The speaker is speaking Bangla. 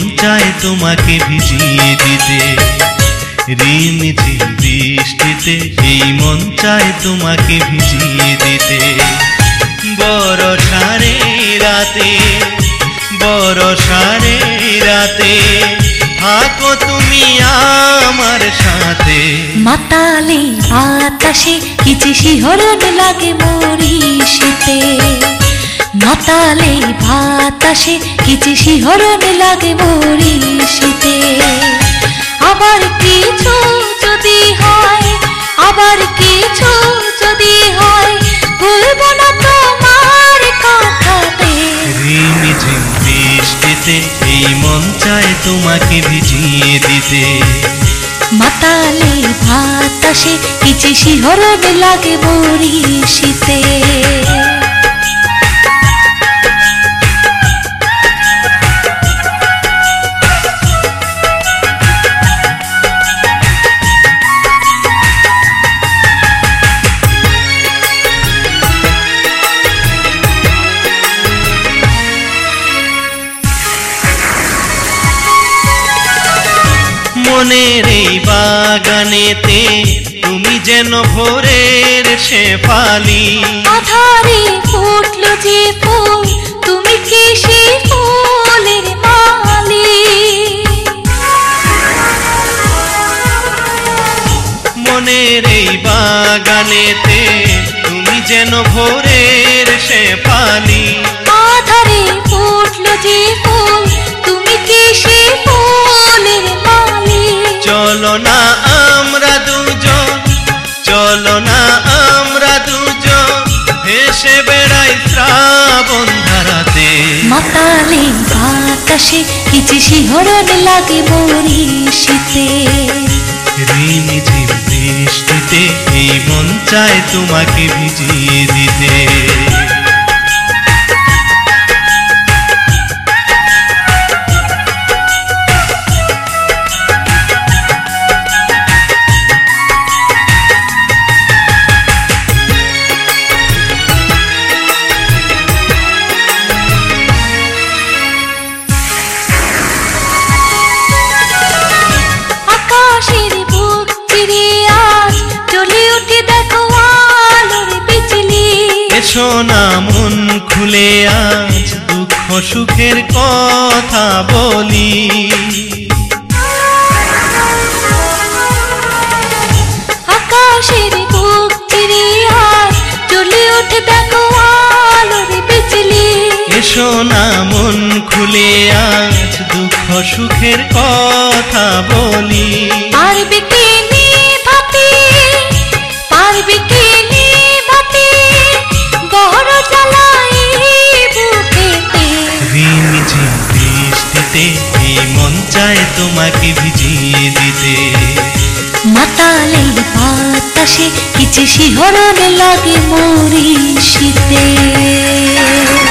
মন চায় তোমাকে ভিজিয়ে দিতে। রিমঝিম বৃষ্টিতে এই মন চায় তোমাকে ভিজিয়ে দিতে। বর্ষারে রাতে, বর্ষারে রাতে থাকো তুমি আমার সাথে। মাতালে বাতাসে কিছু শিহরণ লাগে মরি শীতে। মাতালে বাতাসে কিছু শিহরণ লাগে মরি শীতে। আবার কিছু যদি হয়, আবার কিছু যদি হয়, ভুলব না তোমার কথাতে। রিমঝিম বৃষ্টিতে এই মন চায় তোমাকে ভিজিয়ে দিতে। মাতালে বাতাসে কিছু শিহরণ লাগে মরি শীতে। মনের এই বাগানেতে তুমি যেন ভোরের শেফালি। আধারে ফুটলো যে ফুল, তুমি কি সে ফুলের মালি? মনের এই বাগানেতে তুমি যেন ভোরের শেফালি। আধারে ফুটলো যে ফুল, তুমি কি সে ফুলের মালি? চলো না আমরা দুজন, চলো না আমরা দুজন ভেসে বেড়াই শ্রাবণ ধারাতে। মাতালে বাতাসে কিছু শিহরণ লাগে মরি শীতে। রিমঝিম বৃষ্টিতে এই মন চায় তোমাকে ভিজিয়ে দিতে। আকাশের বুক চিরে আজ জ্বলে উঠে দেখো আলোর বিজলি। এসো না মন খুলে আজ দুঃখ সুখের কথা বলি। আকাশের বুক চিরে আজ জ্বলে উঠে দেখো আলোর বিজলি। এসো না মন খুলে আজ দুঃখ সুখের কথা বলি। পারবে কে নিভাতে, পারবে কে নিভাতে বড় জ্বালাই বুকেতে। রিমঝিম বৃষ্টিতে এই মন চায় তোমাকে ভিজিয়ে দিতে। মাতালে বাতাসে কিছু শিহরণ লাগে মরি শীতে।